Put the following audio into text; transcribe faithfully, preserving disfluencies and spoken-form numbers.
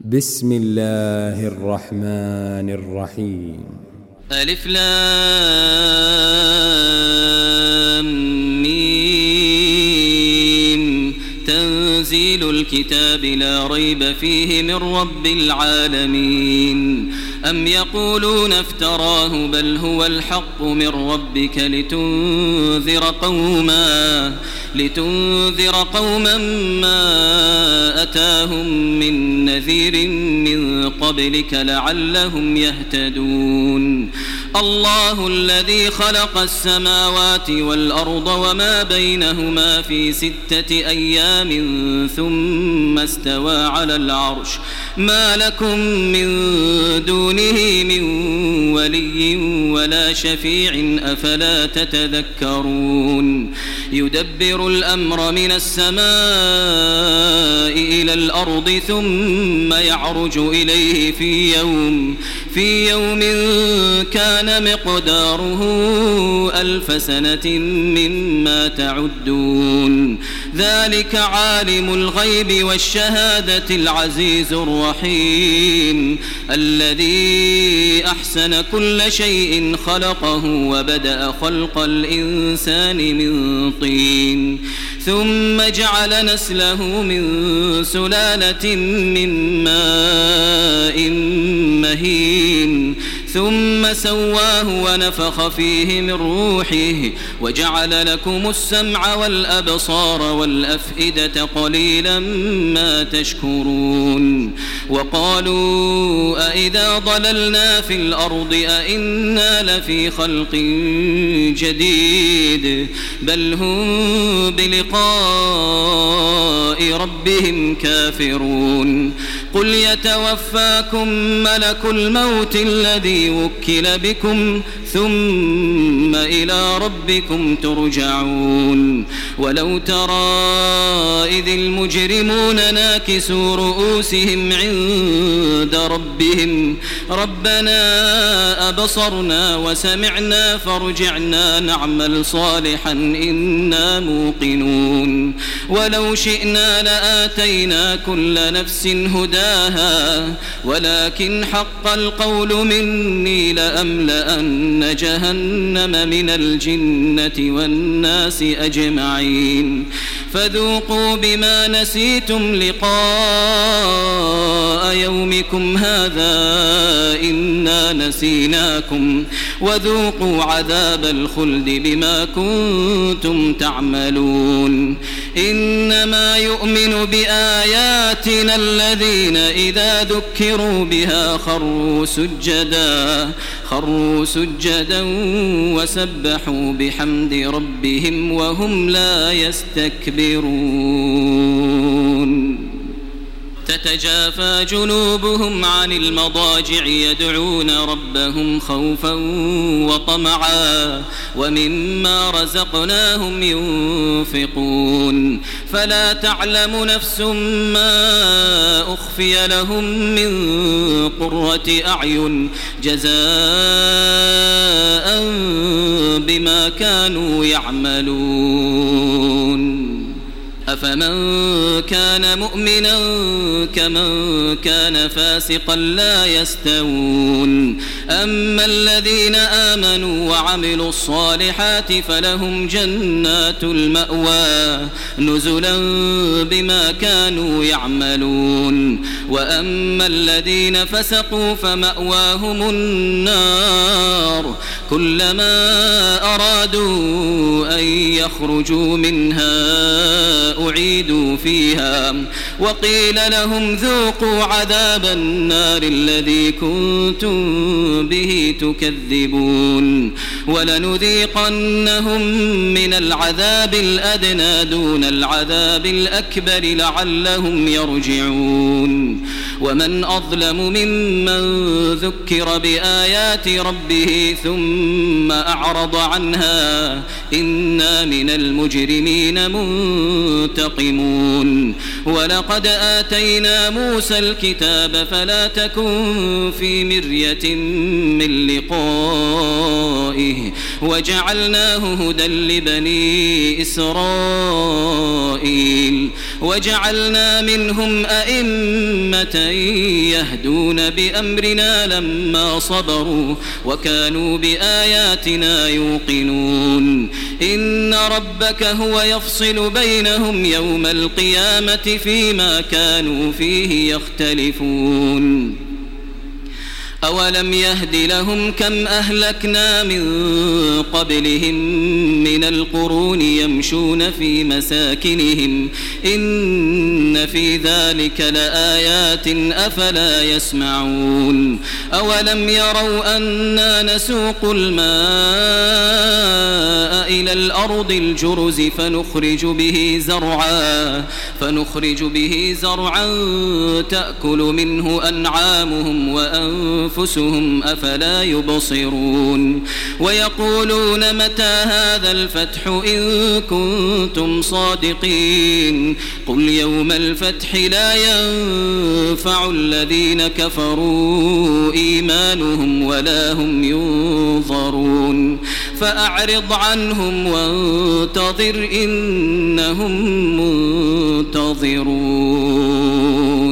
بسم الله الرحمن الرحيم. ألف لام ميم. تنزيل الكتاب لا ريب فيه من رب العالمين. أم يقولون افتراه بل هو الحق من ربك لتنذر قوما لتنذر قوما ما أتاهم من نذير من قبلك لعلهم يهتدون. الله الذي خلق السماوات والأرض وما بينهما في ستة أيام ثم استوى على العرش ما لكم من دونه من ولي ولا شفيع أفلا تتذكرون. يدبر الأمر من السماء إلى الأرض ثم يعرج إليه في يوم في يوم كان مقداره ألف سنة مما تعدون. ذلك عالم الغيب والشهادة العزيز الرحيم الذي أحسن كل شيء خلقه وبدأ خلق الإنسان من طين ثم جعل نسله من سلالة من ماء مهين ثم سواه ونفخ فيه من روحه وجعل لكم السمع والأبصار والأفئدة قليلا ما تشكرون. وقالوا أئذا ضللنا في الأرض أئنا لفي خلق جديد بل هم بلقاء ربهم كافرون. قل يتوفاكم ملك الموت الذي وكل بكم ثم إلى ربكم ترجعون. ولو ترى إذ المجرمون ناكسوا رؤوسهم عند ربهم ربنا أبصرنا وسمعنا فارجعنا نعمل صالحا إنا موقنون. ولو شئنا لآتينا كل نفس هداها ولكن حق القول مني لأملأن جهنم من الجنة والناس أجمعين. فذوقوا بما نسيتم لقاء يومكم هذا إنا نسيناكم وذوقوا عذاب الخلد بما كنتم تعملون. إنما يؤمن بآياتنا الذين إذا ذكروا بها خروا سجدا خروا سجدا وسبحوا بحمد ربهم وهم لا يستكبرون. تتجافى جنوبهم عن المضاجع يدعون ربهم خوفا وطمعا ومما رزقناهم ينفقون. فلا تعلم نفس ما أخفي لهم من قرة أعين جزاء بما كانوا يعملون. أفمن كان مؤمنا كمن كان فاسقا لا يستوون. أما الذين آمنوا وعملوا الصالحات فلهم جنات المأوى نزلا بما كانوا يعملون. وأما الذين فسقوا فمأواهم النار كلما أرادوا أن يخرجوا منها أعيدوا فيها وقيل لهم ذوقوا عذاب النار الذي كنتم به تكذبون. ولنذيقنهم من العذاب الأدنى دون العذاب الأكبر لعلهم يرجعون. ومن أظلم ممن ذكر بآيات ربه ثم أعرض عنها إنا من المجرمين منتقمون. ولقد آتينا موسى الكتاب فلا تكن في مرية من لقائه وجعلناه هدى لبني إسرائيل وجعلنا منهم أئمة يهدون بأمرنا لما صبروا وكانوا بآياتنا يوقنون إن ربك هو يفصل بينهم يوم القيامة فيما كانوا فيه يختلفون أولم يهد لهم كم أهلكنا من قبلهم من القرون يمشون في مساكنهم إن في ذلك لآيات أفلا يسمعون أولم يروا أنا نسوق الماء إلى الأرض الجرز فنخرج به زرعا فنخرج به زرعا تأكل منه أنعامهم وأنفسهم أنفسهم أفلا يبصرون ويقولون متى هذا الفتح إن كنتم صادقين قل يوم الفتح لا ينفع الذين كفروا إيمانهم ولا هم ينظرون فأعرض عنهم وانتظر إنهم منتظرون.